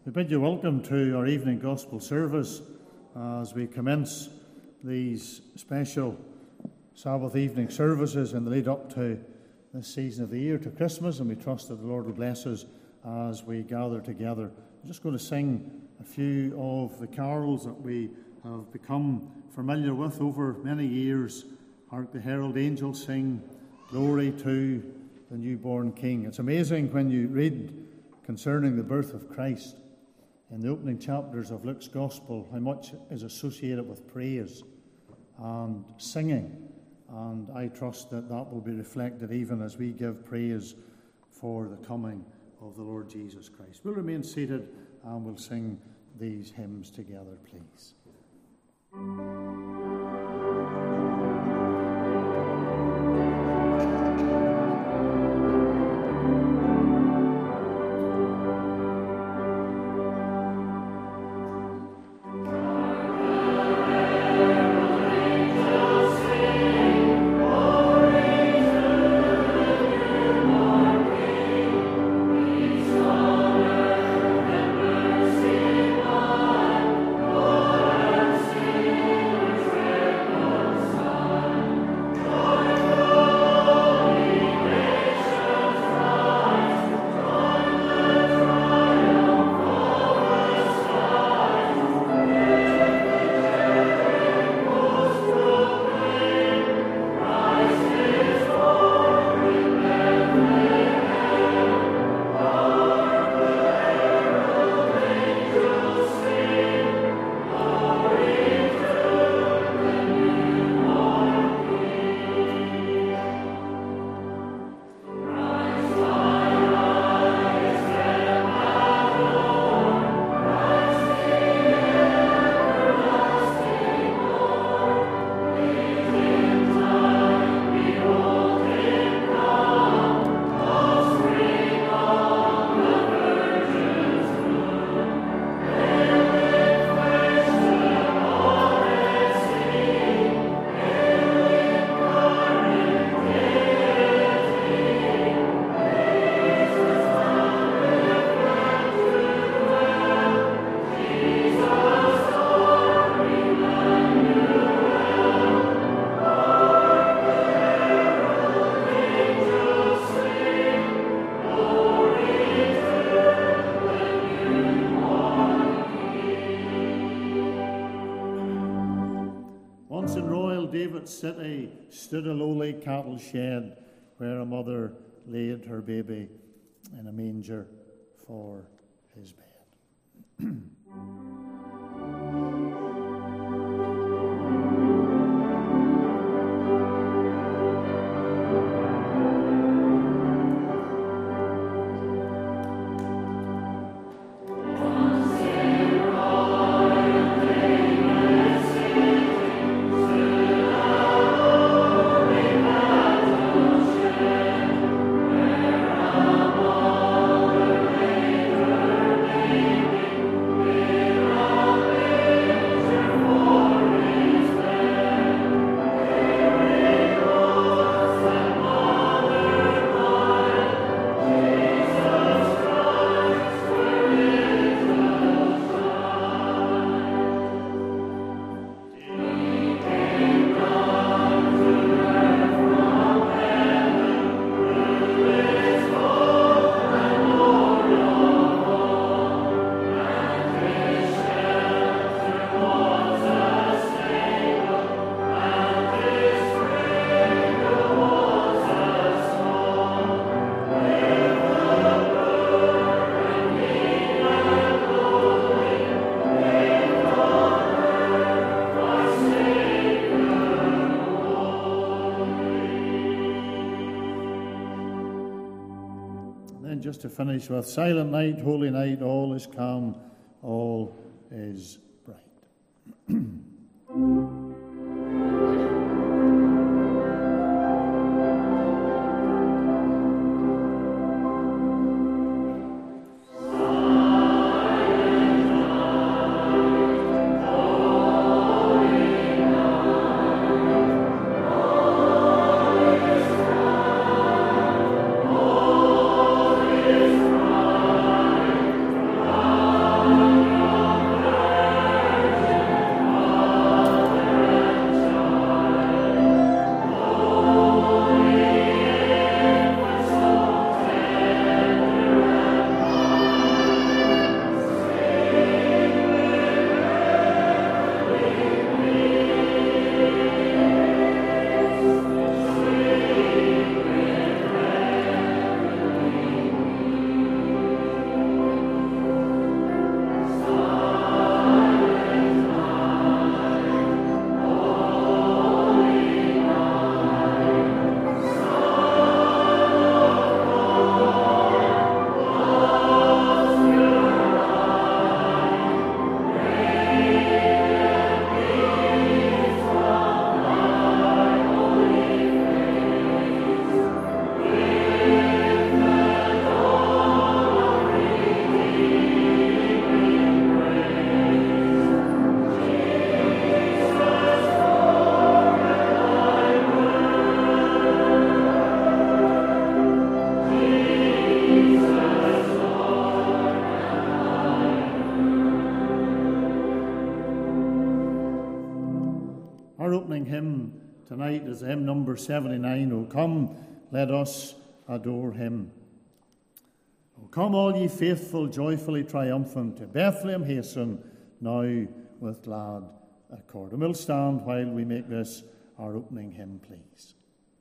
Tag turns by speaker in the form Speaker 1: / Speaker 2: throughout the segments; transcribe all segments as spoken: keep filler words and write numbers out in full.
Speaker 1: We bid you welcome to our evening gospel service as we commence these special Sabbath evening services in the lead up to this season of the year, to Christmas, and we trust that the Lord will bless us as we gather together. I'm just going to sing a few of the carols that we have become familiar with over many years. Hark the herald angels sing, glory to the newborn King. It's amazing when you read concerning the birth of Christ in the opening chapters of Luke's Gospel, how much is associated with praise and singing. And I trust that that will be reflected even as we give praise for the coming of the Lord Jesus Christ. We'll remain seated and we'll sing these hymns together, please. City stood a lowly cattle shed where a mother laid her baby in a manger for his bed. To finish with Silent Night, Holy Night, all is calm, all is bright.
Speaker 2: Oh
Speaker 1: opening hymn tonight is hymn number seventy-nine, O come, let us adore him. O come, all ye faithful, joyfully triumphant, to Bethlehem hasten, now with glad accord. And we'll stand while we make this our opening hymn, please.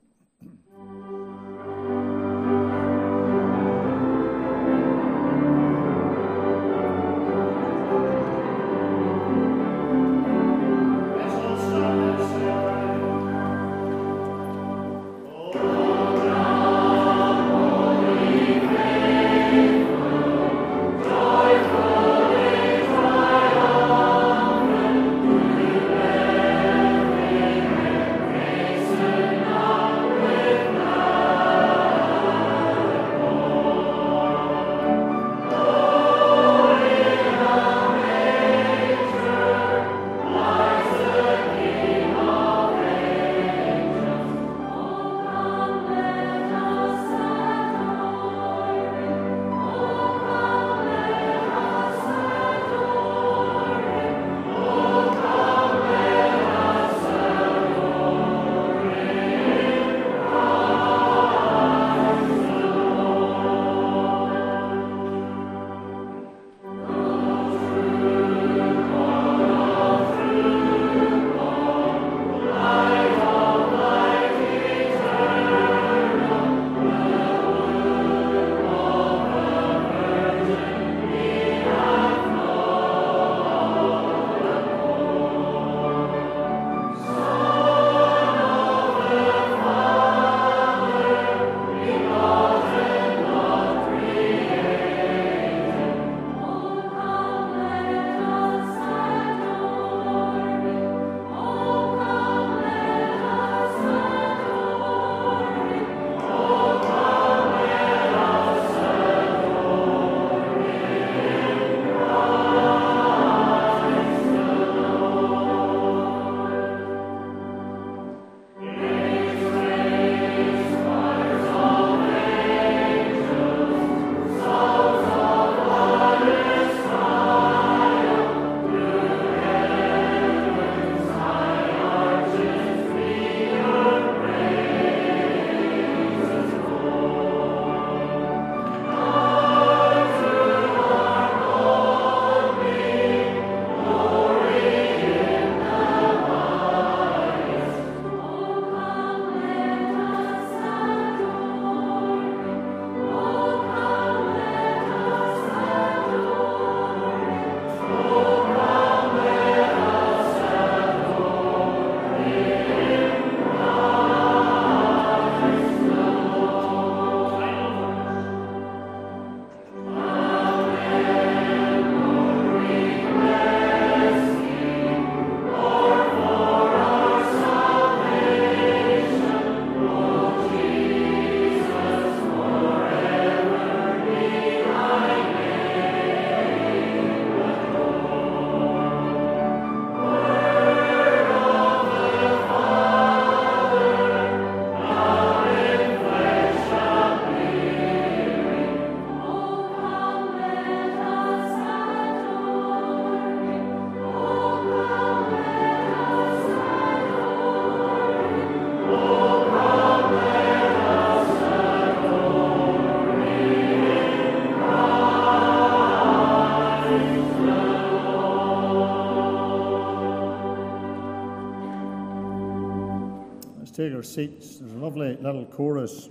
Speaker 1: Take our seats. There's a lovely little chorus.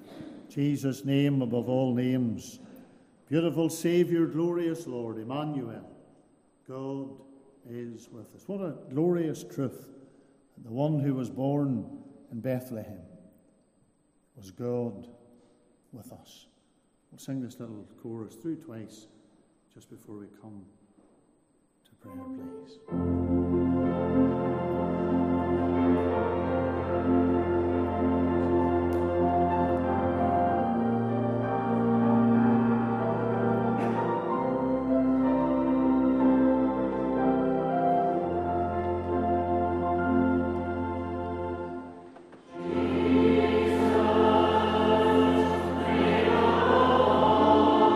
Speaker 1: Jesus' name above all names. Beautiful Saviour, glorious Lord, Emmanuel. God is with us. What a glorious truth. The one who was born in Bethlehem was God with us. We'll sing this little chorus through twice just before we come to prayer, please.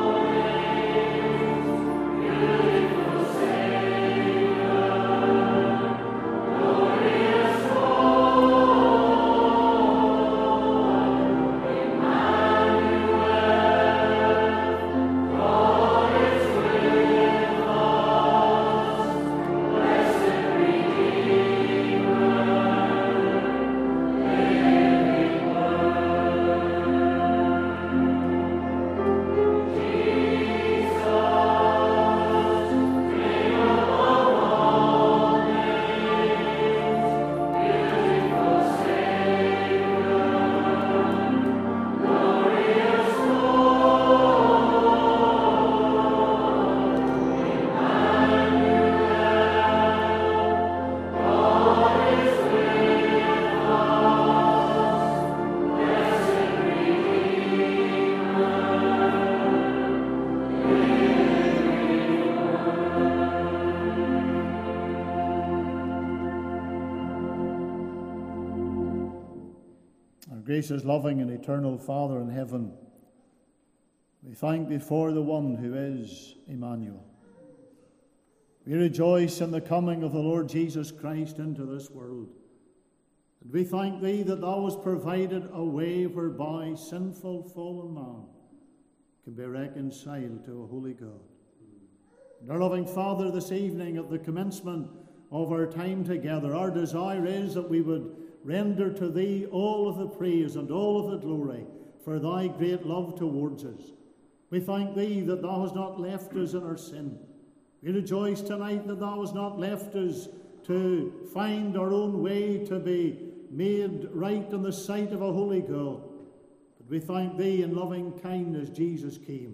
Speaker 2: Thank you.
Speaker 1: Gracious, loving, and eternal Father in heaven, we thank Thee for the one who is Emmanuel. We rejoice in the coming of the Lord Jesus Christ into this world. And we thank Thee that Thou hast provided a way whereby sinful, fallen man can be reconciled to a holy God. And our loving Father, this evening at the commencement of our time together, our desire is that we would render to Thee all of the praise and all of the glory for Thy great love towards us. We thank Thee that Thou hast not left us in our sin. We rejoice tonight that Thou hast not left us to find our own way to be made right in the sight of a holy God. But we thank Thee in loving kindness Jesus came,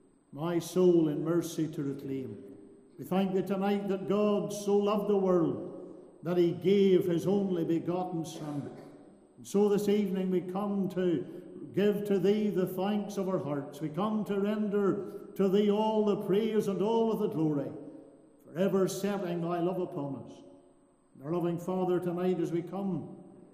Speaker 1: my soul in mercy to reclaim. We thank Thee tonight that God so loved the world that He gave His only begotten Son. And so this evening we come to give to Thee the thanks of our hearts. We come to render to Thee all the praise and all of the glory, forever setting Thy love upon us. And our loving Father, tonight as we come,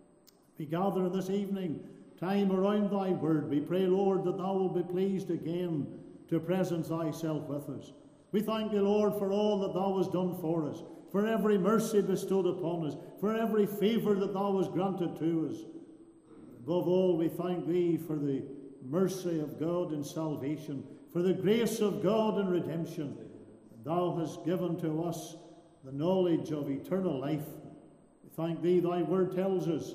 Speaker 1: we gather this evening, time around Thy word, we pray, Lord, that Thou will be pleased again to presence Thyself with us. We thank Thee, Lord, for all that Thou hast done for us, for every mercy bestowed upon us, for every favour that Thou hast granted to us. Above all, we thank Thee for the mercy of God in salvation, for the grace of God in redemption. Thou hast given to us the knowledge of eternal life. We thank Thee, Thy word tells us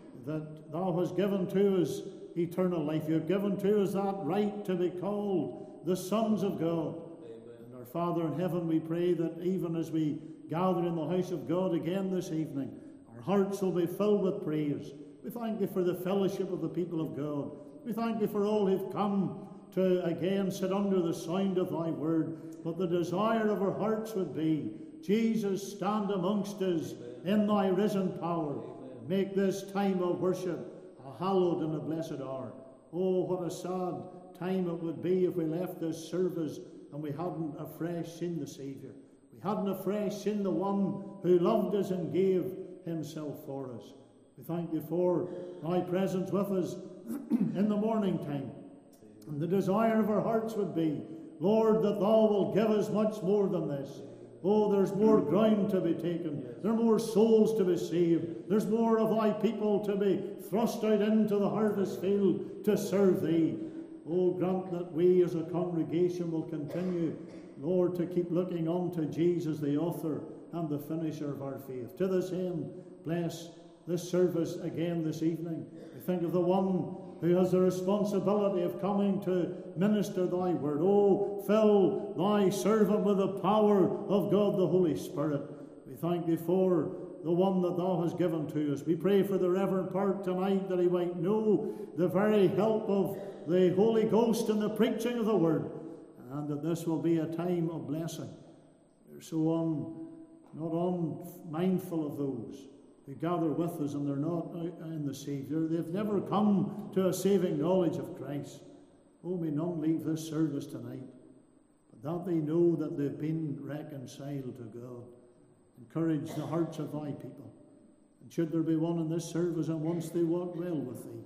Speaker 1: that Thou hast given to us eternal life. You have given to us that right to be called the sons of God. Amen. And our Father in heaven, we pray that even as we gather in the house of God again this evening, our hearts will be filled with praise. We thank Thee for the fellowship of the people of God. We thank Thee for all who've come to again sit under the sound of Thy word. But the desire of our hearts would be, Jesus, stand amongst us in Thy risen power. Amen. Make this time of worship a hallowed and a blessed hour. Oh, what a sad time it would be if we left this service and we hadn't afresh seen the Saviour. We hadn't afresh seen the one who loved us and gave Himself for us. We thank Thee for Thy presence with us in the morning time. And the desire of our hearts would be, Lord, that Thou will give us much more than this. Oh, there's more ground to be taken. There are more souls to be saved. There's more of Thy people to be thrust out into the harvest field to serve Thee. Oh, grant that we as a congregation will continue, Lord, to keep looking on to Jesus, the author and the finisher of our faith. To this end, bless this service again this evening. We think of the one who has the responsibility of coming to minister Thy word. Oh, fill Thy servant with the power of God the Holy Spirit. We thank Thee for the one that Thou hast given to us. We pray for the Reverend Park tonight that he might know the very help of the Holy Ghost in the preaching of the word, and that this will be a time of blessing. We're so un, not unmindful of those who gather with us and they're not in the Saviour. They've never come to a saving knowledge of Christ. Oh, may none leave this service tonight, but that they know that they've been reconciled to God. Encourage the hearts of Thy people. And should there be one in this service, and once they walk well with Thee,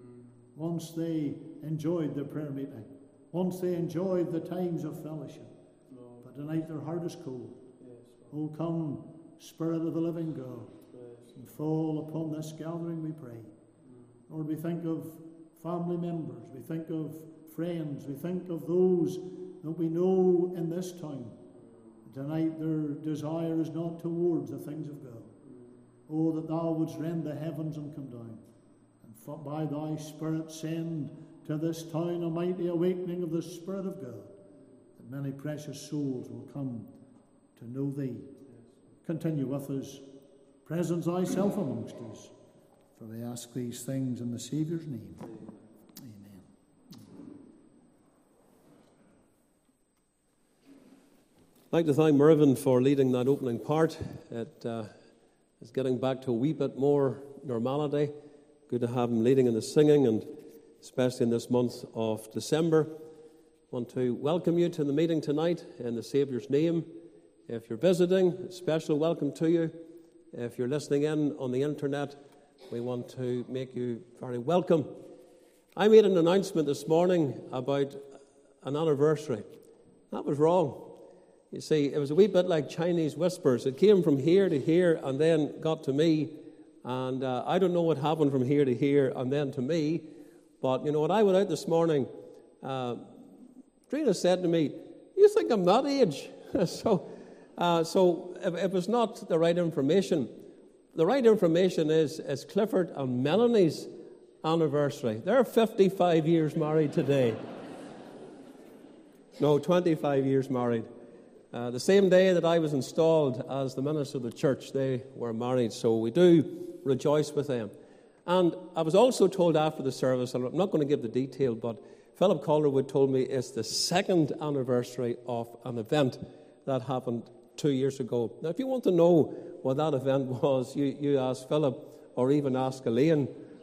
Speaker 1: once they enjoyed the prayer meeting, once they enjoyed the times of fellowship, but tonight their heart is cold. Oh, come, Spirit of the living God, and fall upon this gathering, we pray. Lord, we think of family members, we think of friends, we think of those that we know in this town. Tonight their desire is not towards the things of God. Oh, that Thou wouldst rend the heavens and come down, and by Thy Spirit send to this town a mighty awakening of the Spirit of God, that many precious souls will come to know Thee. Continue with us. Presence Thyself amongst us. For we ask these things in the Saviour's name. Amen.
Speaker 2: I'd like to thank Mervyn for leading that opening part. It uh, is getting back to a wee bit more normality. Good to have him leading in the singing, and especially in this month of December. I want to welcome you to the meeting tonight in the Saviour's name. If you're visiting, a special welcome to you. If you're listening in on the internet, we want to make you very welcome. I made an announcement this morning about an anniversary. That was wrong. You see, it was a wee bit like Chinese whispers. It came from here to here and then got to me. And uh, I don't know what happened from here to here and then to me. But, you know, when I went out this morning, uh, Trina said to me, "You think I'm that age?" so uh, so it, it was not the right information. The right information is, is Clifford and Melanie's anniversary. They're fifty-five years married today. No, twenty-five years married. Uh, the same day that I was installed as the minister of the church, they were married. So we do rejoice with them. And I was also told after the service, and I'm not going to give the detail, but Philip Calderwood told me it's the second anniversary of an event that happened two years ago. Now, if you want to know what that event was, you, you ask Philip, or even ask Elaine,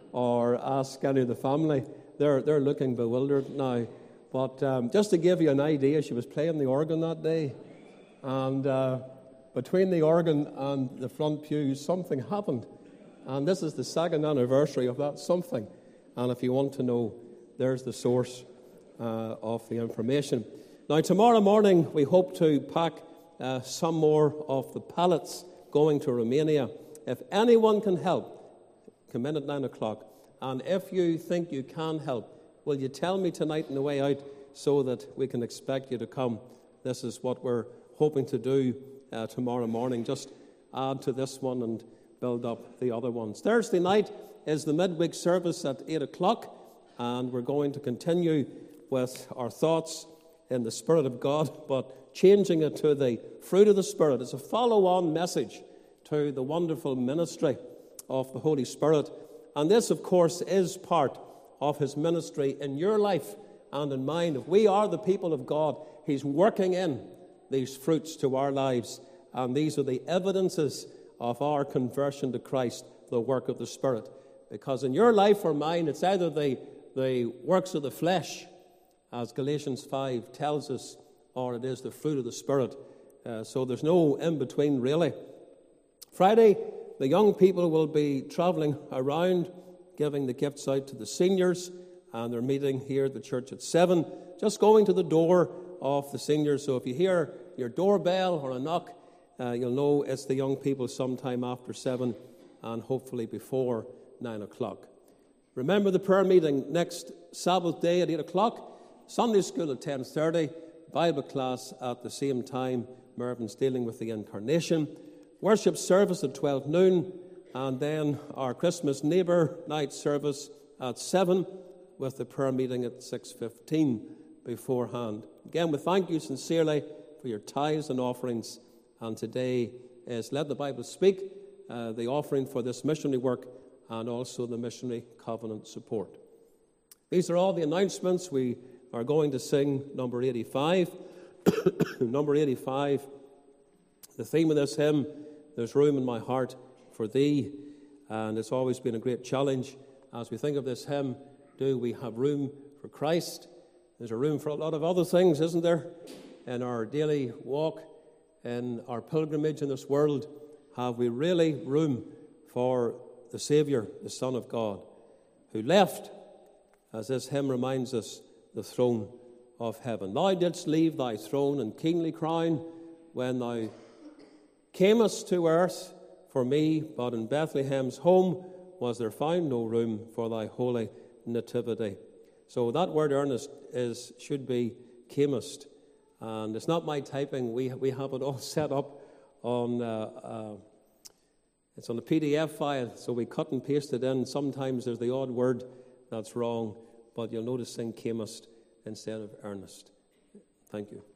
Speaker 2: or ask any of the family. They're, they're looking bewildered now. But um, just to give you an idea, she was playing the organ that day. And uh, between the organ and the front pews, something happened. And this is the second anniversary of that something. And if you want to know, there's the source uh, of the information. Now, tomorrow morning, we hope to pack uh, some more of the pallets going to Romania. If anyone can help, come in at nine o'clock. And if you think you can help, will you tell me tonight on the way out so that we can expect you to come? This is what we're hoping to do uh, tomorrow morning. Just add to this one and build up the other ones. Thursday night is the midweek service at eight o'clock, and we're going to continue with our thoughts in the Spirit of God, but changing it to the fruit of the Spirit. It's a follow-on message to the wonderful ministry of the Holy Spirit. And this, of course, is part of his ministry in your life and in mine. If we are the people of God, he's working in these fruits to our lives, and these are the evidences of our conversion to Christ, the work of the Spirit. Because in your life or mine, it's either the, the works of the flesh, as Galatians five tells us, or it is the fruit of the Spirit. Uh, so there's no in-between, really. Friday, the young people will be travelling around, giving the gifts out to the seniors, and they're meeting here at the church at seven, just going to the door of the seniors. So if you hear your doorbell or a knock, uh, you'll know it's the young people sometime after seven and hopefully before nine o'clock. Remember the prayer meeting next Sabbath day at eight o'clock, Sunday school at ten thirty, Bible class at the same time. Mervyn's dealing with the incarnation. Worship service at twelve noon, and then our Christmas neighbour night service at seven, with the prayer meeting at six fifteen beforehand. Again, we thank you sincerely for your tithes and offerings, and today is Let the Bible Speak, uh, the offering for this missionary work and also the missionary covenant support. These are all the announcements. We are going to sing number eighty-five. Number eighty-five, the theme of this hymn, There's Room in My Heart for Thee. And it's always been a great challenge as we think of this hymn. Do we have room for Christ? There's a room for a lot of other things, isn't there? In our daily walk, in our pilgrimage in this world, have we really room for the Saviour, the Son of God, who left, as this hymn reminds us, the throne of heaven. Thou didst leave thy throne and kingly crown when thou camest to earth for me, but in Bethlehem's home was there found no room for thy holy nativity. So that word earnest is should be camest, and it's not my typing. We we have it all set up on. Uh, uh, it's on a P D F file, so we cut and paste it in. Sometimes there's the odd word that's wrong, but you'll notice saying camest instead of earnest. Thank you.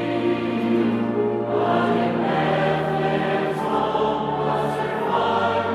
Speaker 3: Fire.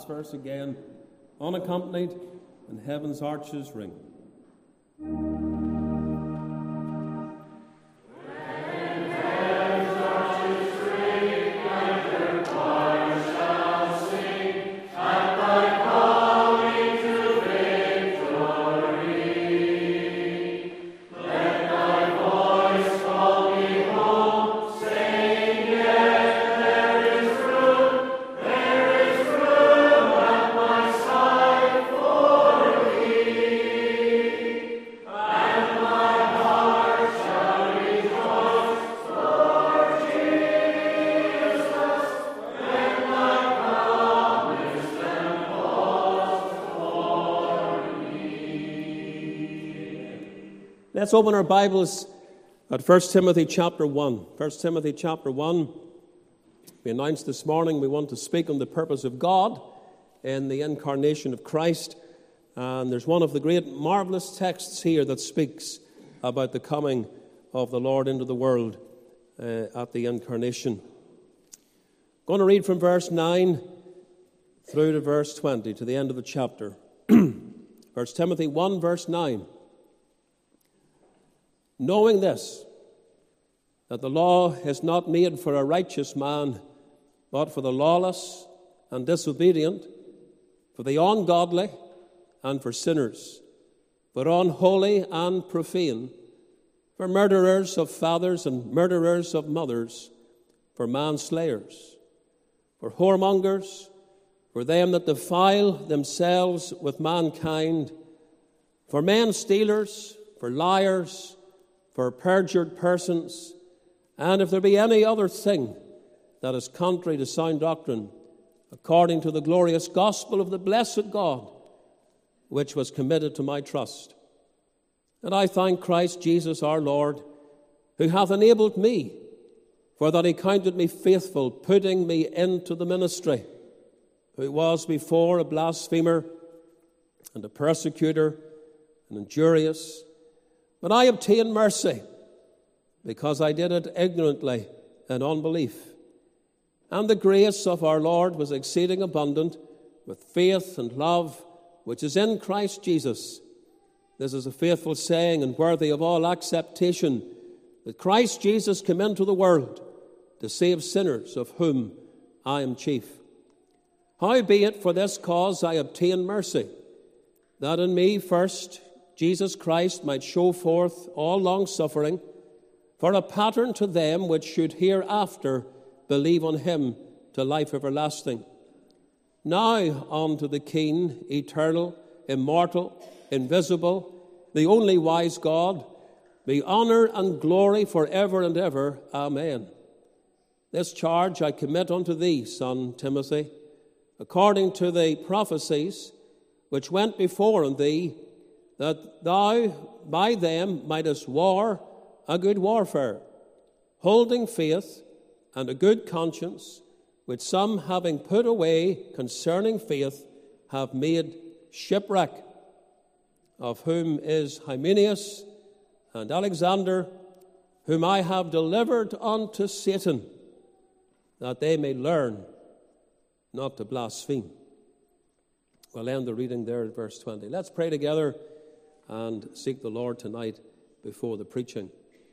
Speaker 2: verse again, unaccompanied, and heaven's arches ring. Let's open our Bibles at First Timothy chapter one. First Timothy chapter one. We announced this morning we want to speak on the purpose of God in the incarnation of Christ. And there's one of the great marvelous texts here that speaks about the coming of the Lord into the world uh, at the incarnation. I'm going to read from verse nine through to verse twenty, to the end of the chapter. First Timothy one, verse nine. Knowing this, that the law is not made for a righteous man, but for the lawless and disobedient, for the ungodly and for sinners, for unholy and profane, for murderers of fathers and murderers of mothers, for manslayers, for whoremongers, for them that defile themselves with mankind, for men stealers, for liars, for perjured persons, and if there be any other thing that is contrary to sound doctrine, according to the glorious gospel of the blessed God, which was committed to my trust. And I thank Christ Jesus our Lord, who hath enabled me, for that he counted me faithful, putting me into the ministry, who was before a blasphemer and a persecutor and injurious. But I obtained mercy, because I did it ignorantly in unbelief. And the grace of our Lord was exceeding abundant with faith and love, which is in Christ Jesus. This is a faithful saying and worthy of all acceptation, that Christ Jesus came into the world to save sinners, of whom I am chief. Howbeit for this cause I obtained mercy, that in me first Jesus Christ might show forth all long-suffering, for a pattern to them which should hereafter believe on him to life everlasting. Now unto the King, eternal, immortal, invisible, the only wise God, be honour and glory for ever and ever. Amen. This charge I commit unto thee, son Timothy, according to the prophecies which went before on thee, that thou by them mightest war a good warfare, holding faith and a good conscience, which some, having put away concerning faith, have made shipwreck, of whom is Hymenaeus and Alexander, whom I have delivered unto Satan, that they may learn not to blaspheme. We'll end the reading there at verse twenty. Let's pray together and seek the Lord tonight before the preaching.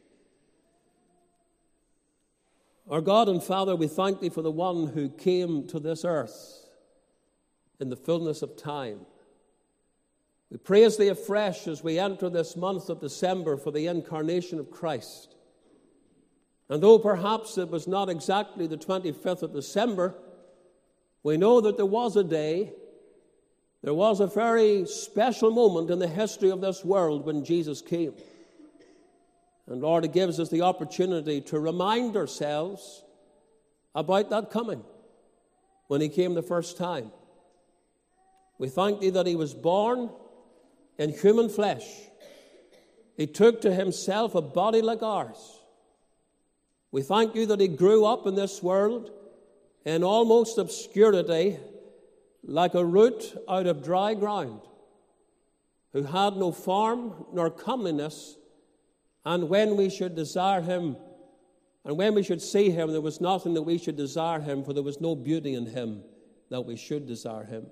Speaker 2: Our God and Father, we thank thee for the one who came to this earth in the fullness of time. We praise thee afresh as we enter this month of December for the incarnation of Christ. And though perhaps it was not exactly the twenty-fifth of December, we know that there was a day, there was a very special moment in the history of this world when Jesus came. And Lord, it gives us the opportunity to remind ourselves about that coming when he came the first time. We thank thee that he was born in human flesh. He took to himself a body like ours. We thank you that he grew up in this world in almost obscurity, like a root out of dry ground, who had no form nor comeliness, and when we should desire him, and when we should see him, there was nothing that we should desire him, for there was no beauty in him that we should desire him.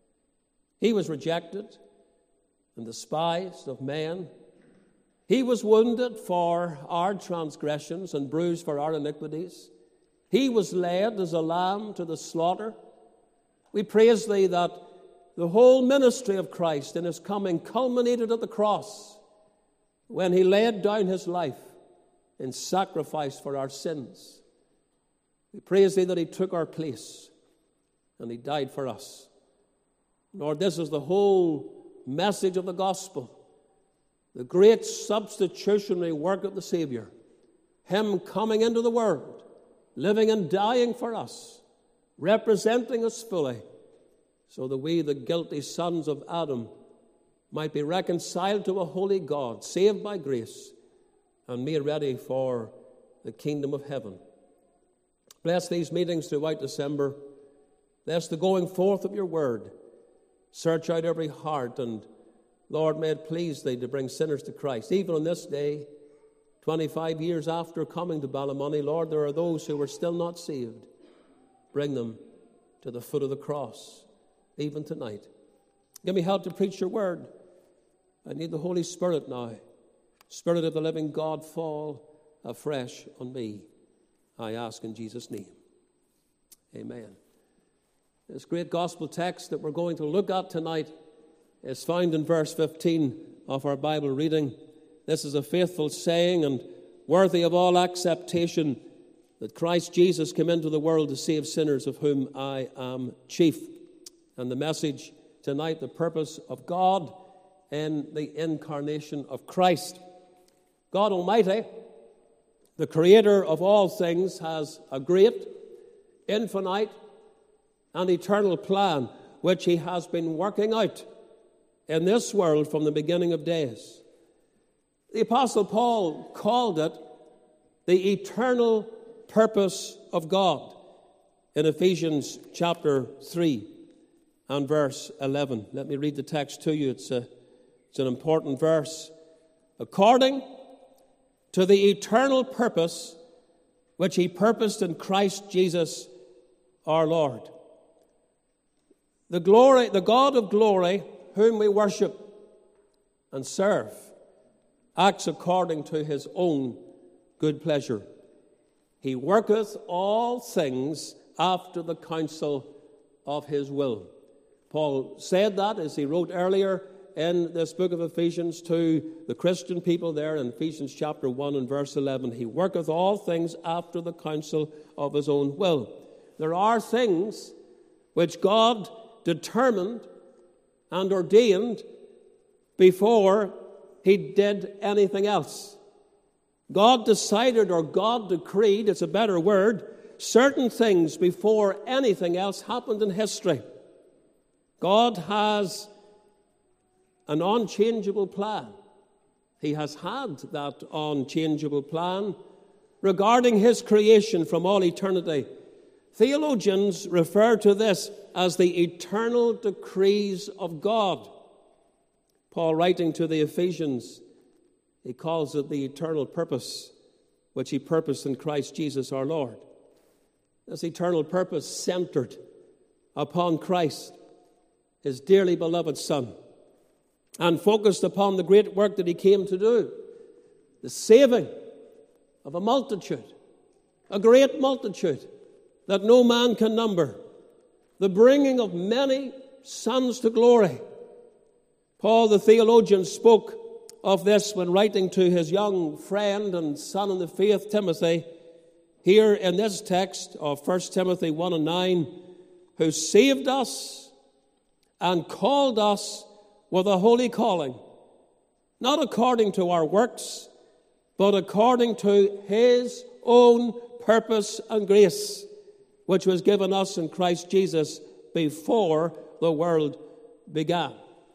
Speaker 2: He was rejected and despised of men. He was wounded for our transgressions and bruised for our iniquities. He was led as a lamb to the slaughter. We praise thee that the whole ministry of Christ in his coming culminated at the cross when he laid down his life in sacrifice for our sins. We praise thee that he took our place and he died for us. Lord, this is the whole message of the gospel, the great substitutionary work of the Savior, him coming into the world, living and dying for us, representing us fully, so that we, the guilty sons of Adam, might be reconciled to a holy God, saved by grace, and made ready for the kingdom of heaven. Bless these meetings throughout December. Bless the going forth of your word. Search out every heart, and Lord, may it please thee to bring sinners to Christ. Even on this day, twenty-five years after coming to Ballymoney, Lord, there are those who are still not saved. Bring them to the foot of the cross, even tonight. Give me help to preach your word. I need the Holy Spirit now. Spirit of the living God, fall afresh on me. I ask in Jesus' name. Amen. This great gospel text that we're going to look at tonight is found in verse fifteen of our Bible reading. This is a faithful saying and worthy of all acceptation, that Christ Jesus came into the world to save sinners, of whom I am chief. And the message tonight, the purpose of God in the incarnation of Christ. God Almighty, the creator of all things, has a great, infinite, and eternal plan which he has been working out in this world from the beginning of days. The Apostle Paul called it the eternal purpose of God in Ephesians chapter three and verse eleven. Let me read the text to you. It's, a, it's an important verse. According to the eternal purpose which he purposed in Christ Jesus our Lord. The glory, the God of glory, whom we worship and serve, acts according to his own good pleasure. He worketh all things after the counsel of his will. Paul said that as he wrote earlier in this book of Ephesians to the Christian people there in Ephesians chapter one and verse eleven. He worketh all things after the counsel of his own will. There are things which God determined and ordained before he did anything else. God decided, or God decreed, it's a better word, certain things before anything else happened in history. God has an unchangeable plan. He has had that unchangeable plan regarding his creation from all eternity. Theologians refer to this as the eternal decrees of God. Paul, writing to the Ephesians, he calls it the eternal purpose which he purposed in Christ Jesus our Lord. This eternal purpose centered upon Christ, his dearly beloved Son, and focused upon the great work that he came to do, the saving of a multitude, a great multitude that no man can number, the bringing of many sons to glory. Paul, the theologian, spoke of this when writing to his young friend and son in the faith, Timothy, here in this text of First Timothy one and nine, who saved us and called us with a holy calling, not according to our works, but according to his own purpose and grace, which was given us in Christ Jesus before the world began.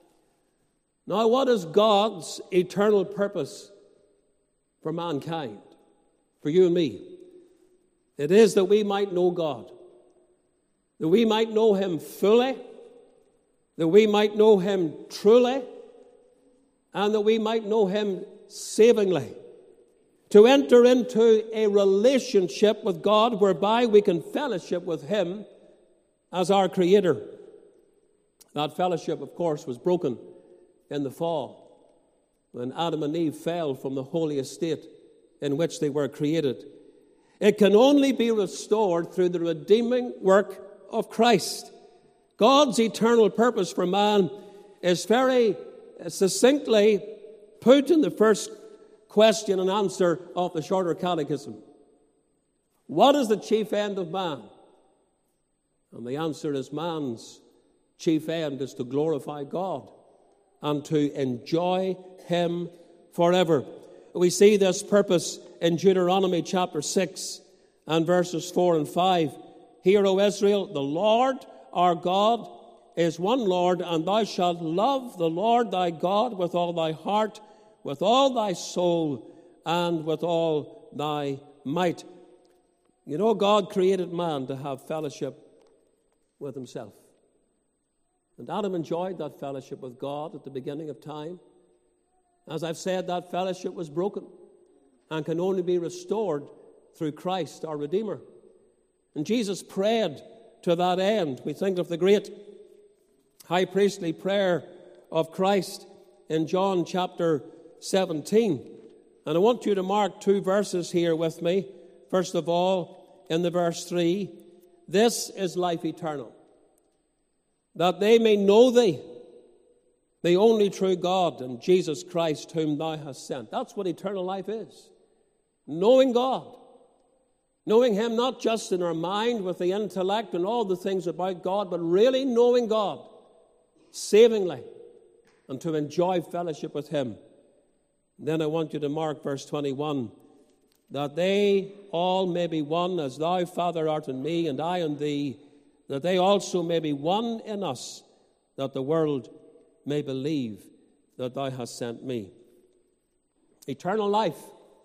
Speaker 2: Now, what is God's eternal purpose for mankind, for you and me? It is that we might know God, that we might know him fully, that we might know him truly, and that we might know him savingly. To enter into a relationship with God whereby we can fellowship with him as our Creator. That fellowship, of course, was broken in the fall, when Adam and Eve fell from the holy estate in which they were created. It can only be restored through the redeeming work of Christ. God's eternal purpose for man is very succinctly put in the first question and answer of the Shorter Catechism. What is the chief end of man? And the answer is, man's chief end is to glorify God and to enjoy Him forever. We see this purpose in Deuteronomy chapter six and verses four and five. Hear, O Israel, the Lord our God is one Lord, and thou shalt love the Lord thy God with all thy heart, with all thy soul, and with all thy might. You know, God created man to have fellowship with Himself. And Adam enjoyed that fellowship with God at the beginning of time. As I've said, that fellowship was broken and can only be restored through Christ, our Redeemer. And Jesus prayed to that end. We think of the great high priestly prayer of Christ in John chapter seventeen. And I want you to mark two verses here with me. First of all, in the verse three, this is life eternal, that they may know Thee, the only true God, and Jesus Christ whom Thou hast sent. That's what eternal life is. Knowing God. Knowing Him not just in our mind with the intellect and all the things about God, but really knowing God savingly and to enjoy fellowship with Him. And then I want you to mark verse twenty-one, that they all may be one, as Thou, Father, art in me, and I in Thee, that they also may be one in us, that the world may believe that Thou hast sent me. Eternal life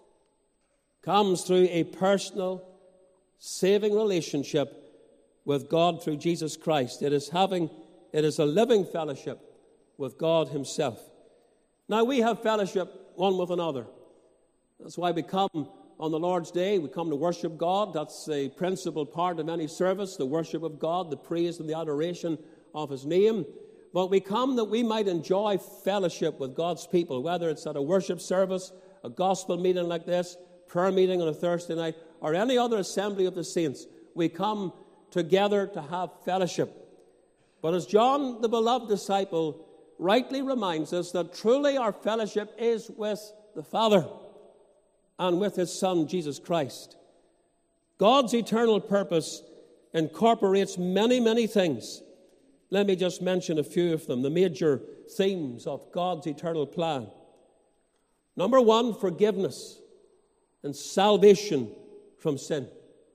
Speaker 2: comes through a personal, saving relationship with God through Jesus Christ. It is having, it is a living fellowship with God Himself. Now, we have fellowship one with another. That's why we come on the Lord's Day. We come to worship God. That's the principal part of any service, the worship of God, the praise and the adoration of His name. But we come that we might enjoy fellowship with God's people, whether it's at a worship service, a gospel meeting like this, prayer meeting on a Thursday night, or any other assembly of the saints. We come together to have fellowship. But as John, the beloved disciple, rightly reminds us, that truly our fellowship is with the Father and with His Son, Jesus Christ. God's eternal purpose incorporates many, many things. Let me just mention a few of them, the major themes of God's eternal plan. Number one, forgiveness and salvation from sin.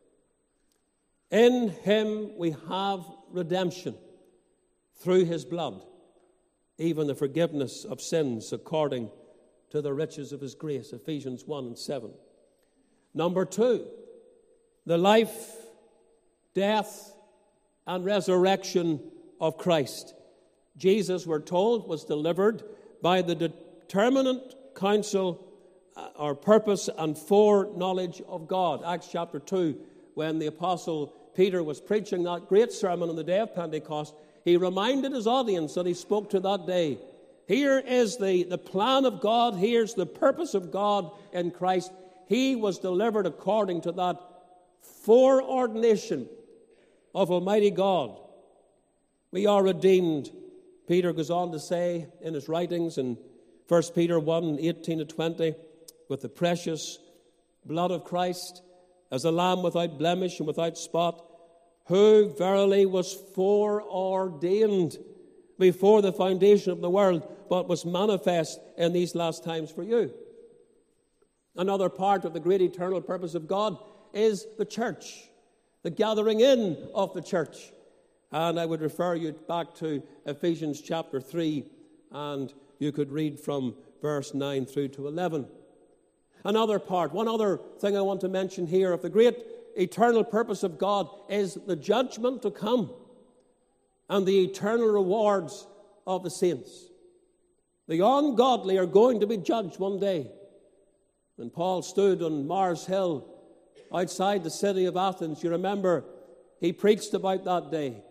Speaker 2: In Him we have redemption through His blood, even the forgiveness of sins according to the riches of His grace, Ephesians one and seven. Number two, the life, death, and resurrection of Christ. Jesus, we're told, was delivered by the determinate counsel or purpose and foreknowledge of God. Acts chapter two, when the apostle Peter was preaching that great sermon on the day of Pentecost, he reminded his audience that he spoke to that day. Here is the, the plan of God. Here's the purpose of God in Christ. He was delivered according to that foreordination of Almighty God. We are redeemed, Peter goes on to say in his writings in First Peter one, eighteen to twenty, with the precious blood of Christ, as a lamb without blemish and without spot, who verily was foreordained before the foundation of the world, but was manifest in these last times for you. Another part of the great eternal purpose of God is the church, the gathering in of the church. And I would refer you back to Ephesians chapter three, and you could read from verse nine through to eleven. Another part, one other thing I want to mention here of the great eternal purpose of God is the judgment to come and the eternal rewards of the saints. The ungodly are going to be judged one day. When Paul stood on Mars Hill outside the city of Athens, you remember he preached about that day.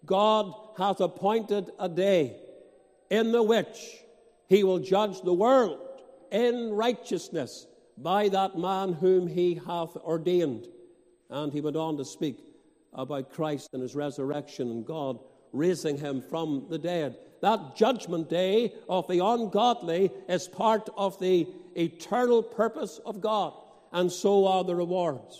Speaker 2: God hath appointed a day in the which he will judge the world in righteousness by that man whom he hath ordained. And he went on to speak about Christ and his resurrection and God raising him from the dead. That judgment day of the ungodly is part of the eternal purpose of God, and so are the rewards.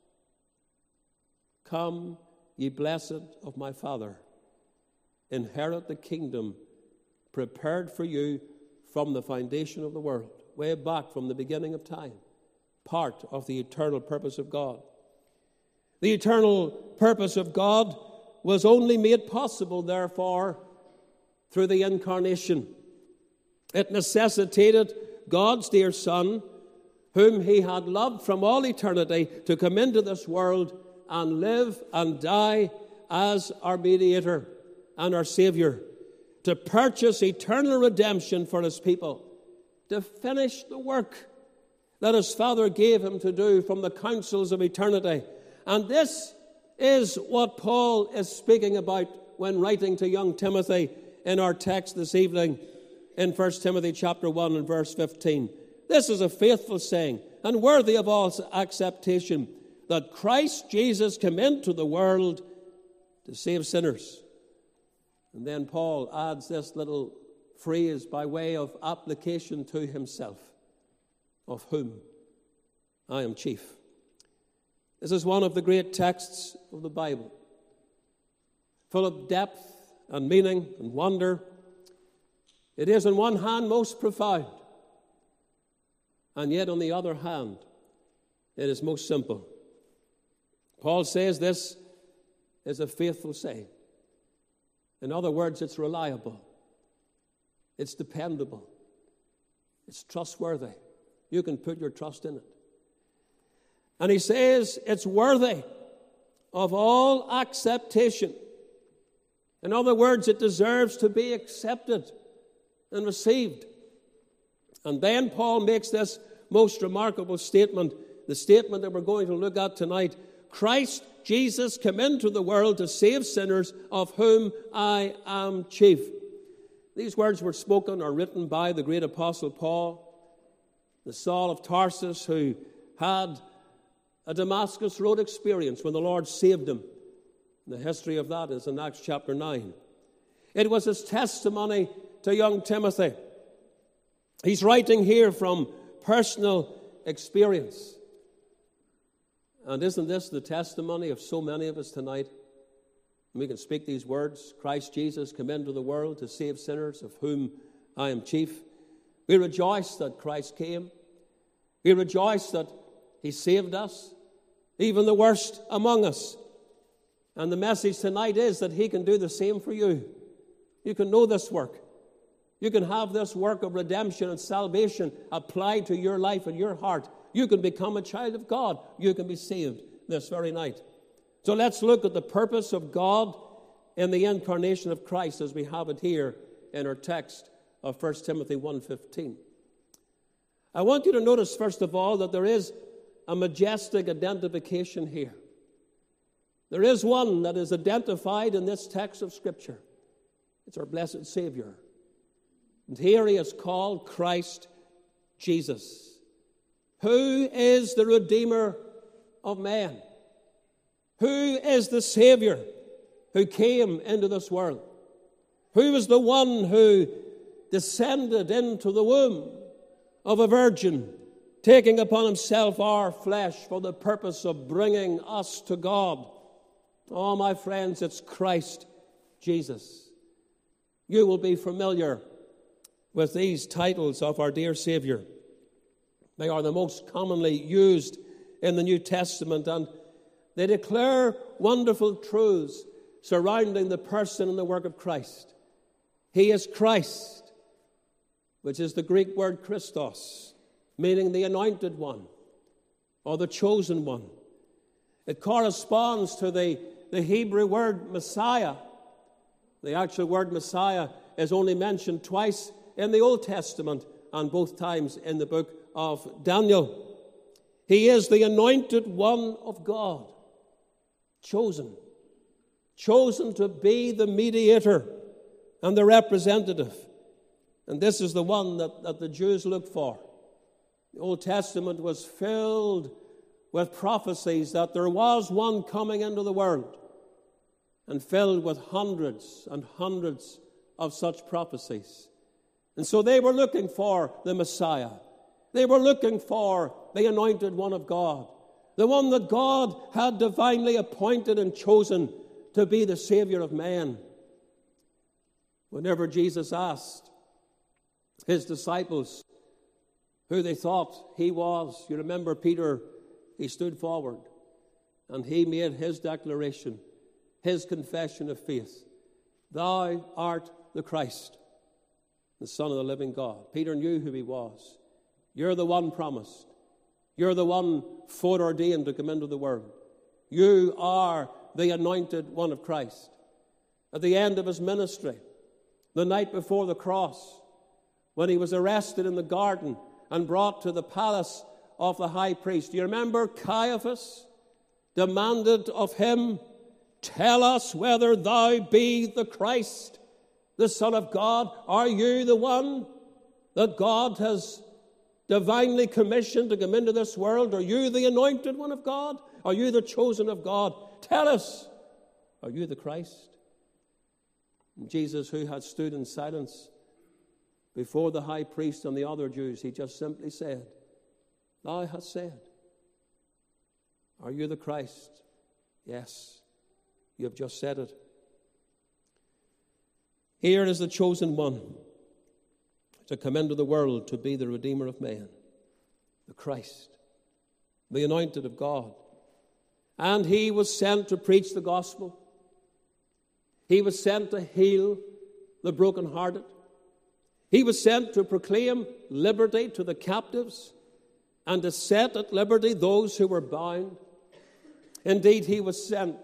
Speaker 2: Come, ye blessed of my Father, inherit the kingdom prepared for you from the foundation of the world, way back from the beginning of time, part of the eternal purpose of God. The eternal purpose of God was only made possible, therefore, through the incarnation. It necessitated God's dear Son, whom he had loved from all eternity, to come into this world and live and die as our mediator and our Savior, to purchase eternal redemption for his people, to finish the work that his Father gave him to do from the councils of eternity. And this is what Paul is speaking about when writing to young Timothy in our text this evening in First Timothy chapter one and verse fifteen. This is a faithful saying and worthy of all acceptation, that Christ Jesus came into the world to save sinners. And then Paul adds this little phrase by way of application to himself, of whom I am chief. This is one of the great texts of the Bible, full of depth and meaning and wonder. It is on one hand most profound, and yet on the other hand it is most simple. Paul says this is a faithful saying. In other words, it's reliable, it's dependable, it's trustworthy. You can put your trust in it. And he says it's worthy of all acceptation. In other words, it deserves to be accepted and received. And then Paul makes this most remarkable statement, the statement that we're going to look at tonight. Christ Jesus came into the world to save sinners, of whom I am chief. These words were spoken or written by the great apostle Paul, the Saul of Tarsus, who had a Damascus Road experience when the Lord saved him. The history of that is in Acts chapter nine. It was his testimony to young Timothy. He's writing here from personal experience. And isn't this the testimony of so many of us tonight? We can speak these words: Christ Jesus came into the world to save sinners, of whom I am chief. We rejoice that Christ came. We rejoice that he saved us, even the worst among us. And the message tonight is that he can do the same for you. You can know this work. You can have this work of redemption and salvation applied to your life and your heart. You can become a child of God. You can be saved this very night. So let's look at the purpose of God in the incarnation of Christ as we have it here in our text of First Timothy one fifteen. I want you to notice, first of all, that there is a majestic identification here. There is one that is identified in this text of Scripture. It's our blessed Savior. And here he is called Christ Jesus, who is the Redeemer of men, who is the Savior who came into this world, who is the one who descended into the womb of a virgin, taking upon himself our flesh for the purpose of bringing us to God. Oh, my friends, it's Christ Jesus. You will be familiar with these titles of our dear Savior. They are the most commonly used in the New Testament, and they declare wonderful truths surrounding the person and the work of Christ. He is Christ, which is the Greek word Christos, meaning the anointed one or the chosen one. It corresponds to the, the Hebrew word Messiah. The actual word Messiah is only mentioned twice in the Old Testament and both times in the book of Daniel. He is the anointed one of God, chosen, chosen to be the mediator and the representative. And this is the one that, that the Jews looked for. The Old Testament was filled with prophecies that there was one coming into the world, and filled with hundreds and hundreds of such prophecies. And so they were looking for the Messiah. They were looking for the anointed one of God, the one that God had divinely appointed and chosen to be the Savior of man. Whenever Jesus asked his disciples who they thought he was, you remember Peter, he stood forward and he made his declaration, his confession of faith. Thou art the Christ, the Son of the living God. Peter knew who he was. You're the one promised. You're the one foreordained to come into the world. You are the anointed one of Christ. At the end of his ministry, the night before the cross, when he was arrested in the garden and brought to the palace of the high priest, do you remember Caiaphas demanded of him, tell us whether thou be the Christ, the Son of God. Are you the one that God has divinely commissioned to come into this world? Are you the anointed one of God? Are you the chosen of God? Tell us, are you the Christ? And Jesus, who had stood in silence before the high priest and the other Jews, he just simply said, thou hast said. Are you the Christ? Yes, you have just said it. Here is the chosen one to come into the world to be the Redeemer of man, the Christ, the anointed of God. And he was sent to preach the gospel. He was sent to heal the brokenhearted. He was sent to proclaim liberty to the captives and to set at liberty those who were bound. Indeed, he was sent,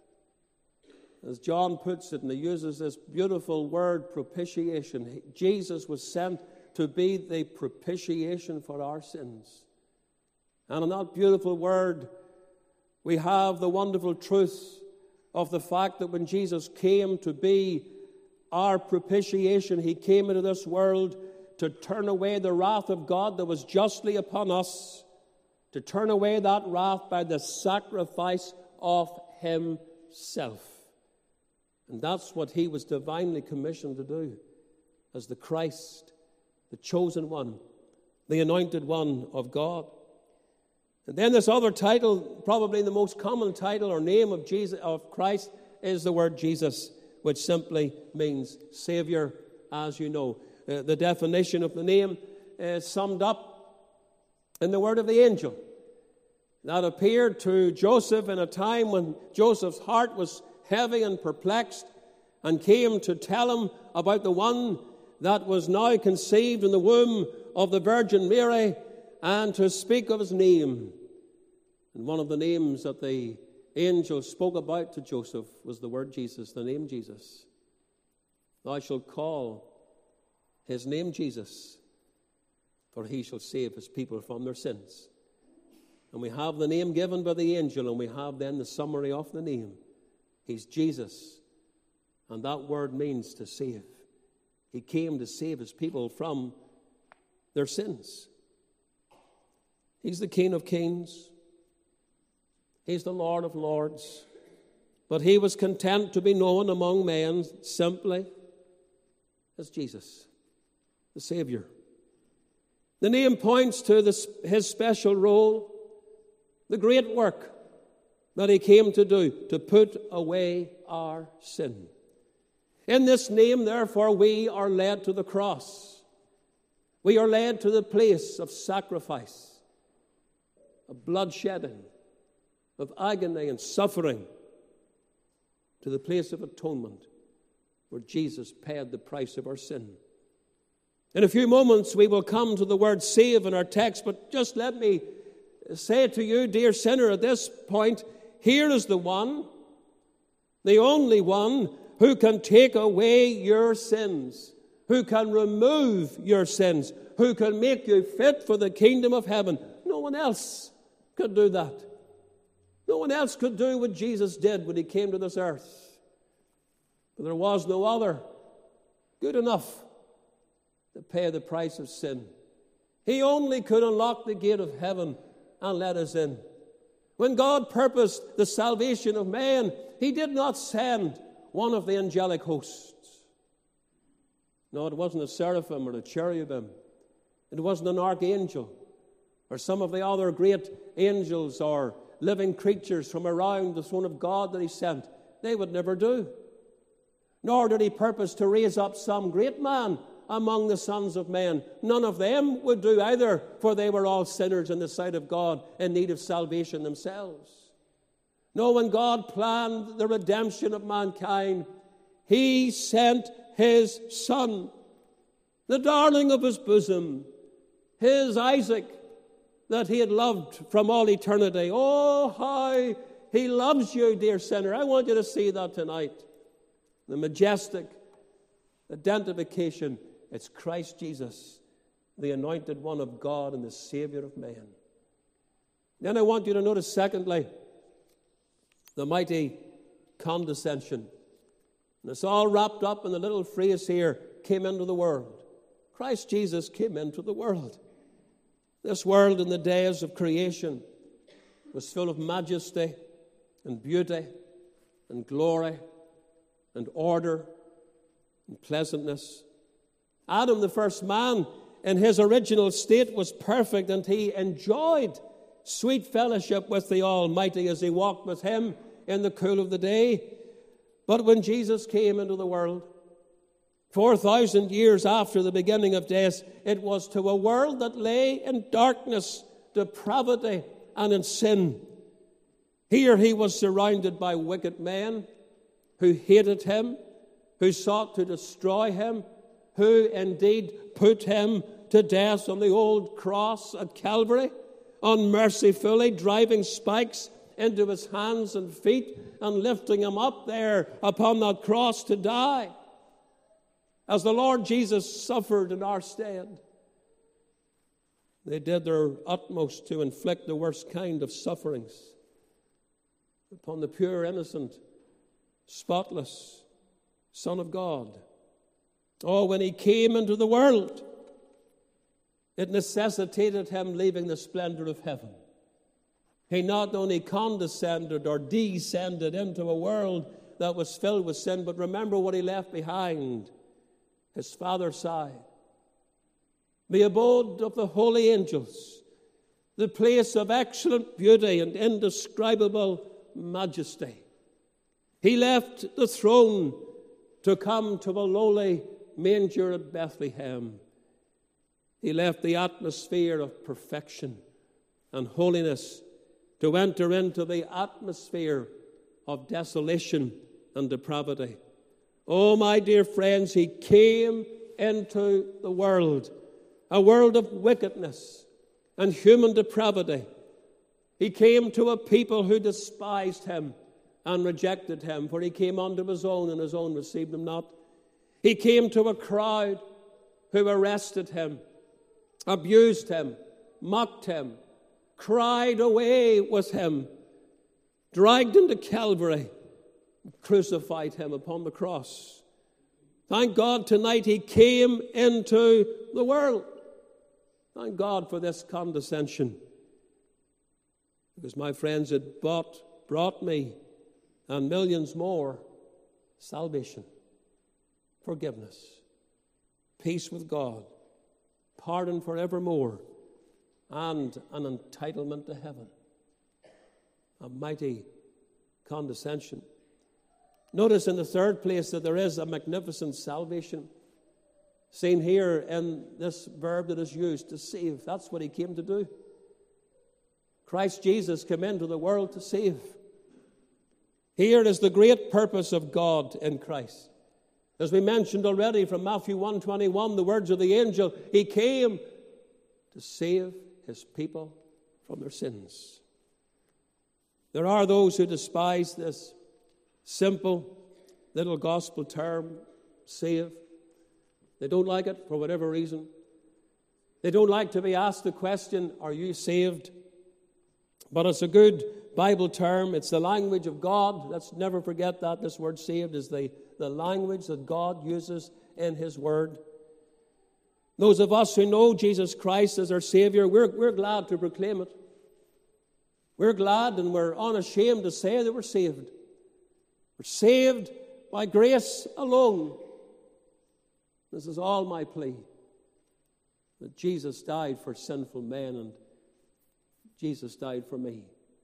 Speaker 2: as John puts it, and he uses this beautiful word, propitiation. Jesus was sent to be the propitiation for our sins. And in that beautiful word, we have the wonderful truth of the fact that when Jesus came to be our propitiation, he came into this world to turn away the wrath of God that was justly upon us, to turn away that wrath by the sacrifice of himself. And that's what he was divinely commissioned to do as the Christ, the chosen one, the anointed one of God. And then this other title, probably the most common title or name of Jesus, of Christ, is the word Jesus, which simply means Savior, as you know. Uh, the definition of the name is summed up in the word of the angel that appeared to Joseph in a time when Joseph's heart was heavy and perplexed, and came to tell him about the one that was now conceived in the womb of the Virgin Mary, and to speak of his name. And one of the names that the angel spoke about to Joseph was the word Jesus, the name Jesus. Thou shalt call his name Jesus, for he shall save his people from their sins. And we have the name given by the angel, and we have then the summary of the name. He's Jesus, and that word means to save. He came to save his people from their sins. He's the King of Kings. He's the Lord of Lords. But he was content to be known among men simply as Jesus, the Savior. The name points to this, his special role, the great work that he came to do, to put away our sin. In this name, therefore, we are led to the cross. We are led to the place of sacrifice, of bloodshedding, of agony and suffering, to the place of atonement where Jesus paid the price of our sin. In a few moments, we will come to the word save in our text, but just let me say to you, dear sinner, at this point, here is the one, the only one who can take away your sins, who can remove your sins, who can make you fit for the kingdom of heaven. No one else could do that. No one else could do what Jesus did when he came to this earth. For there was no other good enough to pay the price of sin. He only could unlock the gate of heaven and let us in. When God purposed the salvation of man, he did not send one of the angelic hosts. No, it wasn't a seraphim or a cherubim. It wasn't an archangel or some of the other great angels or living creatures from around the throne of God that he sent. They would never do. Nor did he purpose to raise up some great man among the sons of men. None of them would do either, for they were all sinners in the sight of God, in need of salvation themselves. No, when God planned the redemption of mankind, he sent his son, the darling of his bosom, his Isaac, that he had loved from all eternity. Oh, how he loves you, dear sinner. I want you to see that tonight. The majestic identification. It's Christ Jesus, the anointed one of God and the Savior of man. Then I want you to notice, secondly, the mighty condescension. And it's all wrapped up in the little phrase here, came into the world. Christ Jesus came into the world. This world in the days of creation was full of majesty and beauty and glory and order and pleasantness. Adam, the first man, in his original state was perfect, and he enjoyed sweet fellowship with the Almighty as he walked with him in the cool of the day. But when Jesus came into the world, four thousand years after the beginning of days, it was to a world that lay in darkness, depravity, and in sin. Here he was surrounded by wicked men who hated him, who sought to destroy him, who indeed put him to death on the old cross at Calvary, unmercifully driving spikes into his hands and feet and lifting him up there upon that cross to die. As the Lord Jesus suffered in our stead, they did their utmost to inflict the worst kind of sufferings upon the pure, innocent, spotless Son of God. Oh, when he came into the world, it necessitated him leaving the splendor of heaven. He not only condescended or descended into a world that was filled with sin, but remember what he left behind. His Father's side, the abode of the holy angels, the place of excellent beauty and indescribable majesty. He left the throne to come to a lowly manger at Bethlehem. He left the atmosphere of perfection and holiness to enter into the atmosphere of desolation and depravity. Oh, my dear friends, he came into the world, a world of wickedness and human depravity. He came to a people who despised him and rejected him, for he came unto his own, and his own received him not. He came to a crowd who arrested him, abused him, mocked him, cried away with him, dragged him to Calvary, crucified him upon the cross. Thank God tonight he came into the world. Thank God for this condescension. Because, my friends, it bought, brought me and millions more salvation, forgiveness, peace with God, pardon forevermore, and an entitlement to heaven. A mighty condescension. Notice in the third place that there is a magnificent salvation seen here in this verb that is used, to save. That's what he came to do. Christ Jesus came into the world to save. Here is the great purpose of God in Christ. As we mentioned already from Matthew one twenty-one, the words of the angel, he came to save his people from their sins. There are those who despise this simple little gospel term, save. They don't like it for whatever reason. They don't like to be asked the question, are you saved? But it's a good Bible term. It's the language of God. Let's never forget that. This word saved is the, the language that God uses in His Word. Those of us who know Jesus Christ as our Savior, we're, we're glad to proclaim it. We're glad and we're unashamed to say that we're saved. We're saved by grace alone. This is all my plea, that Jesus died for sinful men and Jesus died for me.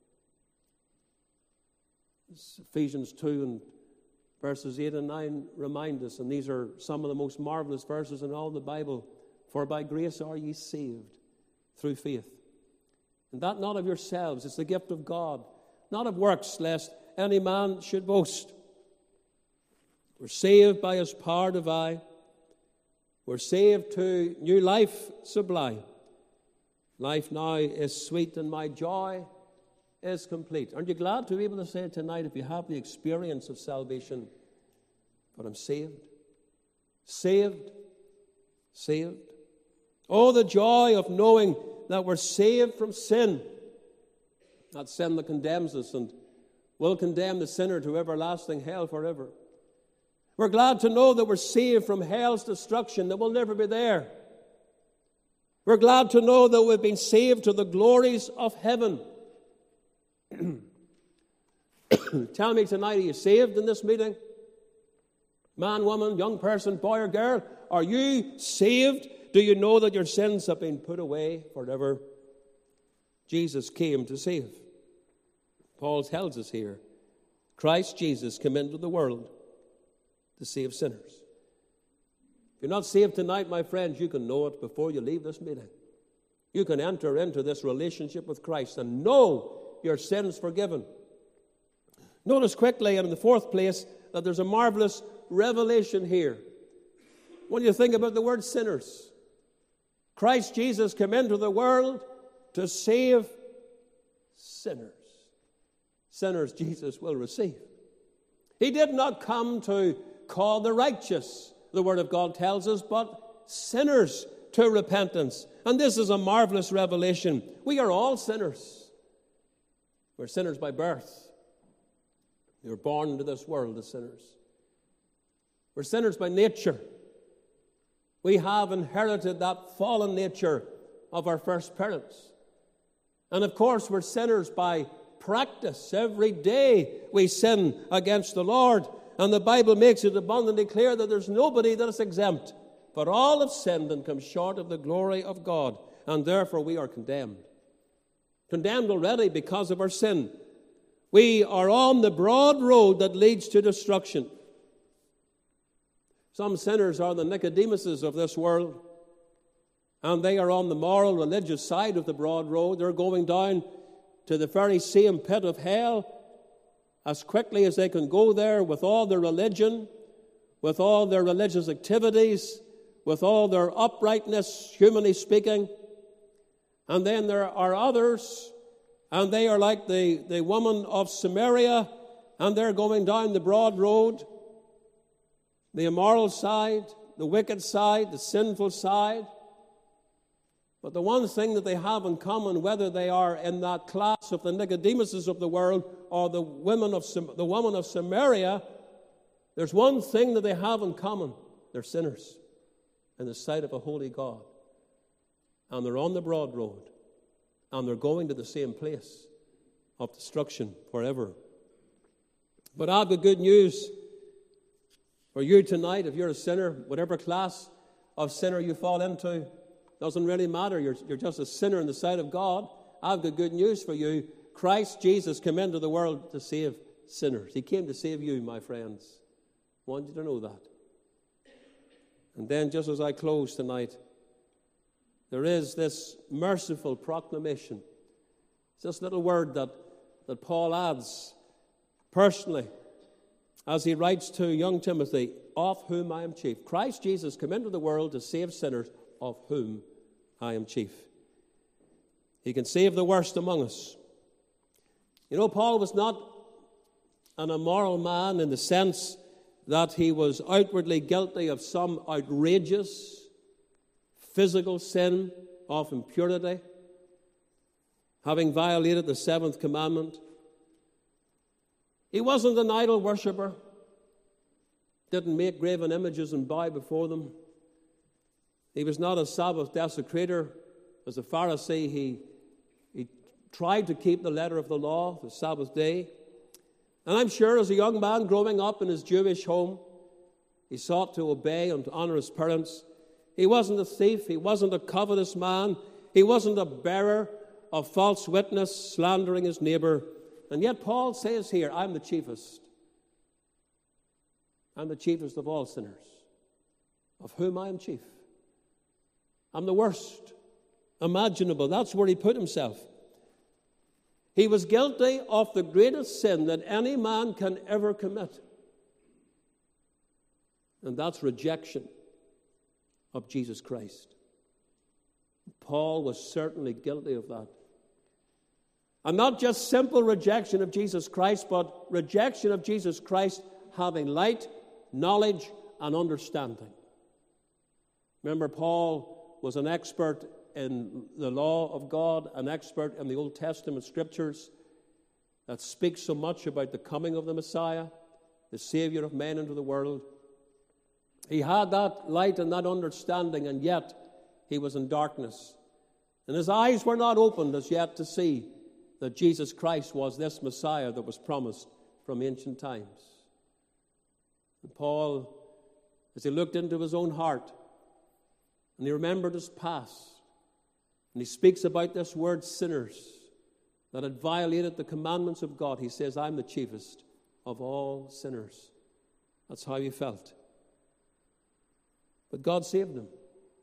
Speaker 2: Ephesians two and verses eight and nine remind us, and these are some of the most marvelous verses in all the Bible. For by grace are ye saved through faith. And that not of yourselves, it's the gift of God, not of works, lest any man should boast. We're saved by His power divine. We're saved to new life sublime. Life now is sweet and my joy is complete. Aren't you glad to be able to say tonight, if you have the experience of salvation, but I'm saved, saved, saved. Oh, the joy of knowing that we're saved from sin. That sin that condemns us and will condemn the sinner to everlasting hell forever. We're glad to know that we're saved from hell's destruction, that we'll never be there. We're glad to know that we've been saved to the glories of heaven. Tell me tonight, are you saved in this meeting? Man, woman, young person, boy or girl, are you saved? Do you know that your sins have been put away forever? Jesus came to save. Paul tells us here, Christ Jesus came into the world to save sinners. If you're not saved tonight, my friends, you can know it before you leave this meeting. You can enter into this relationship with Christ and know your sins forgiven. Notice quickly, and in the fourth place, that there's a marvelous revelation here. When you think about the word sinners, Christ Jesus came into the world to save sinners. Sinners Jesus will receive. He did not come to call the righteous, the Word of God tells us, but sinners to repentance. And this is a marvelous revelation. We are all sinners. We're sinners by birth. We were born into this world as sinners. We're sinners by nature. We have inherited that fallen nature of our first parents. And of course, we're sinners by practice. Every day we sin against the Lord. And the Bible makes it abundantly clear that there's nobody that is exempt. But all have sinned and come short of the glory of God. And therefore we are condemned. Condemned already because of our sin. We are on the broad road that leads to destruction. Some sinners are the Nicodemuses of this world, and they are on the moral, religious side of the broad road. They're going down to the very same pit of hell as quickly as they can go there with all their religion, with all their religious activities, with all their uprightness, humanly speaking. And then there are others, and they are like the, the woman of Samaria, and they're going down the broad road, the immoral side, the wicked side, the sinful side. But the one thing that they have in common, whether they are in that class of the Nicodemuses of the world or the women of the woman of Samaria, there's one thing that they have in common. They're sinners in the sight of a holy God. And they're on the broad road. And they're going to the same place of destruction forever. But I've got good news for you tonight. If you're a sinner, whatever class of sinner you fall into, doesn't really matter. You're, you're just a sinner in the sight of God. I've got good news for you. Christ Jesus came into the world to save sinners. He came to save you, my friends. I want you to know that. And then, just as I close tonight, there is this merciful proclamation. It's this little word that, that Paul adds personally as he writes to young Timothy, of whom I am chief. Christ Jesus came into the world to save sinners, of whom I am chief. He can save the worst among us. You know, Paul was not an immoral man in the sense that he was outwardly guilty of some outrageous physical sin of impurity, having violated the seventh commandment. He wasn't an idol worshiper. didn't make graven images and bow before them. He was not a Sabbath desecrator. As a Pharisee, he, he tried to keep the letter of the law, the Sabbath day. And I'm sure as a young man growing up in his Jewish home, he sought to obey and to honor his parents. He wasn't a thief. He wasn't a covetous man. He wasn't a bearer of false witness, slandering his neighbor. And yet Paul says here, I'm the chiefest. I'm the chiefest of all sinners, of whom I am chief. I'm the worst imaginable. That's where he put himself. He was guilty of the greatest sin that any man can ever commit. And that's rejection of Jesus Christ. Paul was certainly guilty of that. And not just simple rejection of Jesus Christ, but rejection of Jesus Christ having light, knowledge, and understanding. Remember, Paul was an expert in the law of God, an expert in the Old Testament scriptures that speaks so much about the coming of the Messiah, the Savior of men into the world. He had that light and that understanding, and yet he was in darkness. And his eyes were not opened as yet to see that Jesus Christ was this Messiah that was promised from ancient times. And Paul, as he looked into his own heart, and he remembered his past, and he speaks about this word sinners that had violated the commandments of God, he says, I'm the chiefest of all sinners. That's how he felt. But God saved him.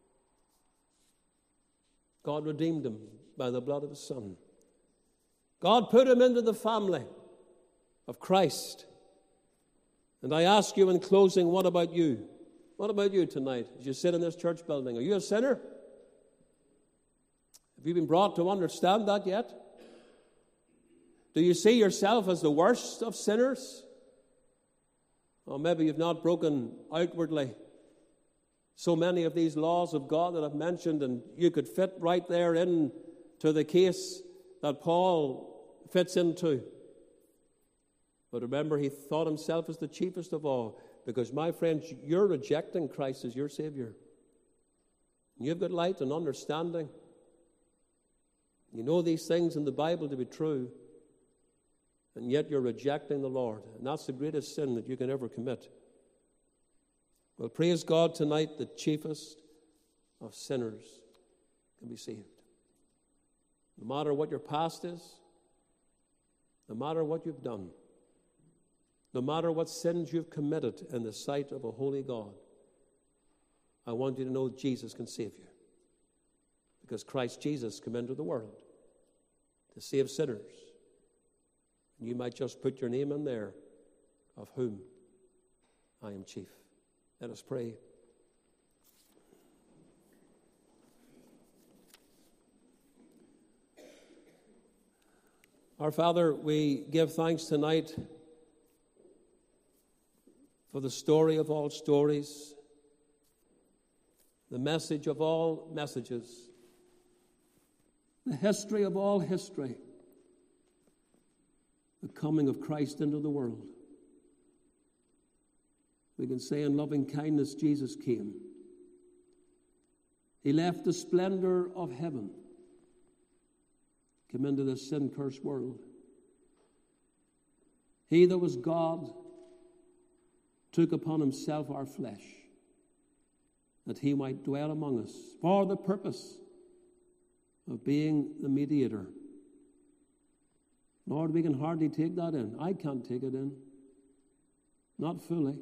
Speaker 2: God redeemed him by the blood of his Son. God put him into the family of Christ. And I ask you in closing, what about you? What about you tonight as you sit in this church building? Are you a sinner? Have you been brought to understand that yet? Do you see yourself as the worst of sinners? Or maybe you've not broken outwardly so many of these laws of God that I've mentioned, and you could fit right there into the case that Paul fits into. But remember, he thought himself as the chiefest of all, because, my friends, you're rejecting Christ as your Savior. You've got light and understanding. You know these things in the Bible to be true, and yet you're rejecting the Lord. And that's the greatest sin that you can ever commit. Well, praise God tonight, the chiefest of sinners can be saved. No matter what your past is, no matter what you've done, no matter what sins you've committed in the sight of a holy God, I want you to know Jesus can save you. Because Christ Jesus came into the world to save sinners. And you might just put your name in there, of whom I am chief. Let us pray. Our Father, we give thanks tonight for the story of all stories, the message of all messages, the history of all history, the coming of Christ into the world. We can say in loving kindness, Jesus came. He left the splendor of heaven, came into this sin-cursed world. He that was God took upon himself our flesh, that he might dwell among us for the purpose of being the mediator. Lord, we can hardly take that in. I can't take it in. Not fully.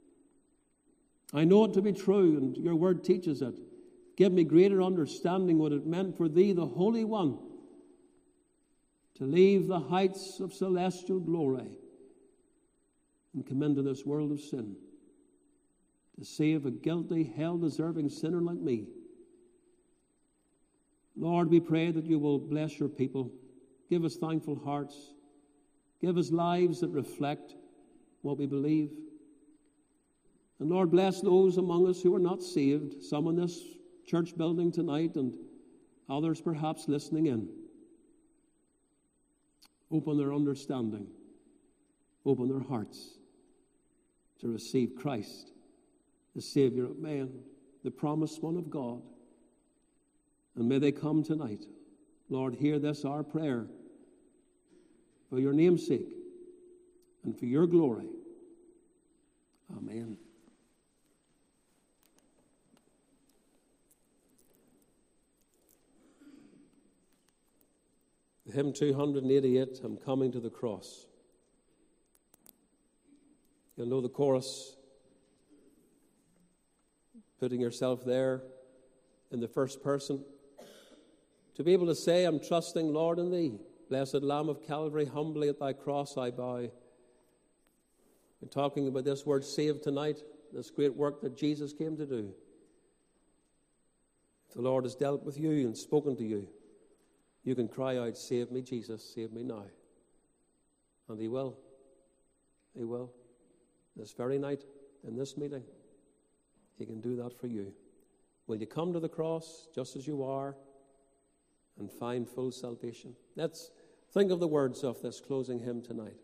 Speaker 2: I know it to be true, and your word teaches it. Give me greater understanding what it meant for thee, the Holy One, to leave the heights of celestial glory and come into this world of sin, to save a guilty, hell-deserving sinner like me. Lord, we pray that you will bless your people. Give us thankful hearts. Give us lives that reflect what we believe. And Lord, bless those among us who are not saved, some in this church building tonight and others perhaps listening in. Open their understanding. Open their hearts to receive Christ, the Savior of man, the promised one of God. And may they come tonight. Lord, hear this our prayer for your name's sake and for your glory. Amen. Hymn two eighty-eight, I'm Coming to the Cross. You'll know the chorus. Putting yourself there in the first person. To be able to say, I'm trusting, Lord, in thee. Blessed Lamb of Calvary, humbly at thy cross I bow. We're talking about this word saved tonight, this great work that Jesus came to do. If the Lord has dealt with you and spoken to you, you can cry out, save me, Jesus, save me now. And he will. He will. This very night, in this meeting, he can do that for you. Will you come to the cross just as you are and find full salvation? Let's think of the words of this closing hymn tonight.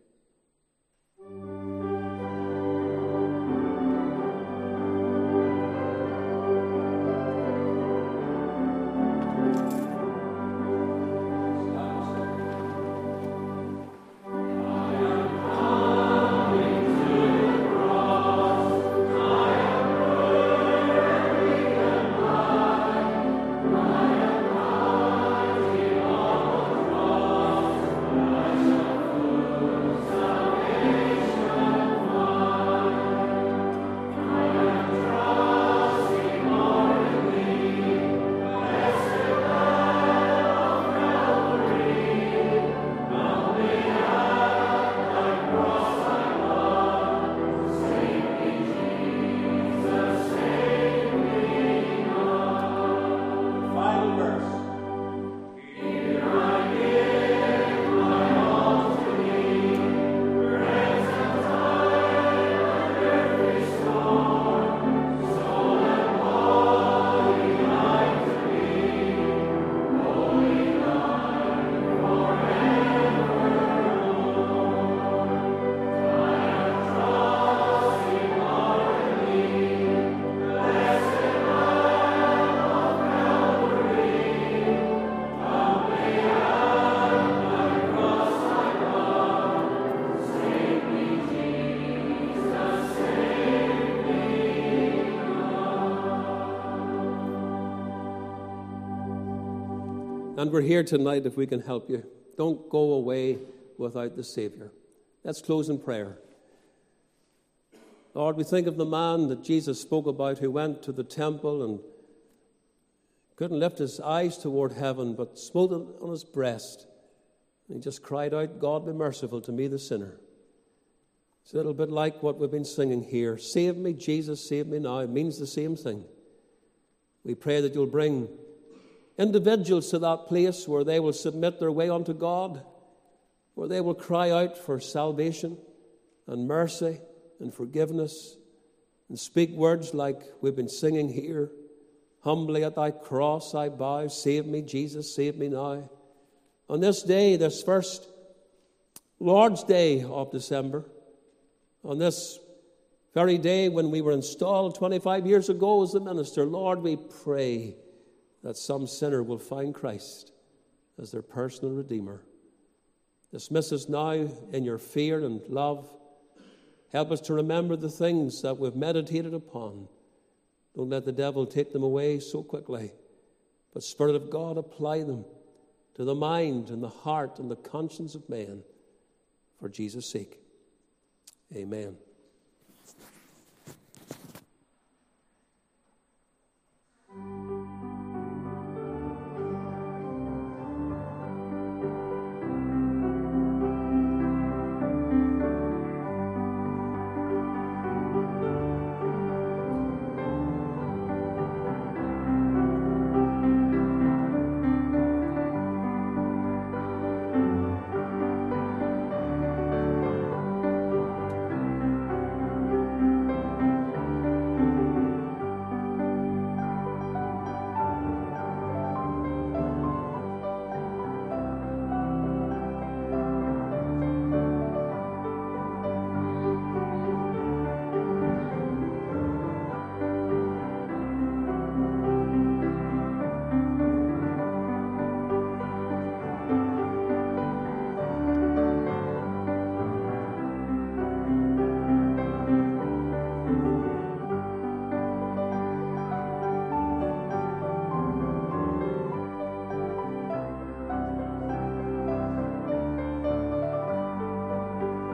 Speaker 2: And we're here tonight if we can help you. Don't go away without the Savior. Let's close in prayer. Lord, we think of the man that Jesus spoke about who went to the temple and couldn't lift his eyes toward heaven, but smote it on his breast. And he just cried out, God, be merciful to me, the sinner. It's a little bit like what we've been singing here. Save me, Jesus, save me now. It means the same thing. We pray that you'll bring individuals to that place where they will submit their way unto God, where they will cry out for salvation and mercy and forgiveness and speak words like we've been singing here. Humbly at thy cross I bow. Save me, Jesus, save me now. On this day, this first Lord's Day of December, on this very day when we were installed twenty-five years ago as the minister, Lord, we pray that some sinner will find Christ as their personal Redeemer. Dismiss us now in your fear and love. Help us to remember the things that we've meditated upon. Don't let the devil take them away so quickly. But Spirit of God, apply them to the mind and the heart and the conscience of man for Jesus' sake. Amen.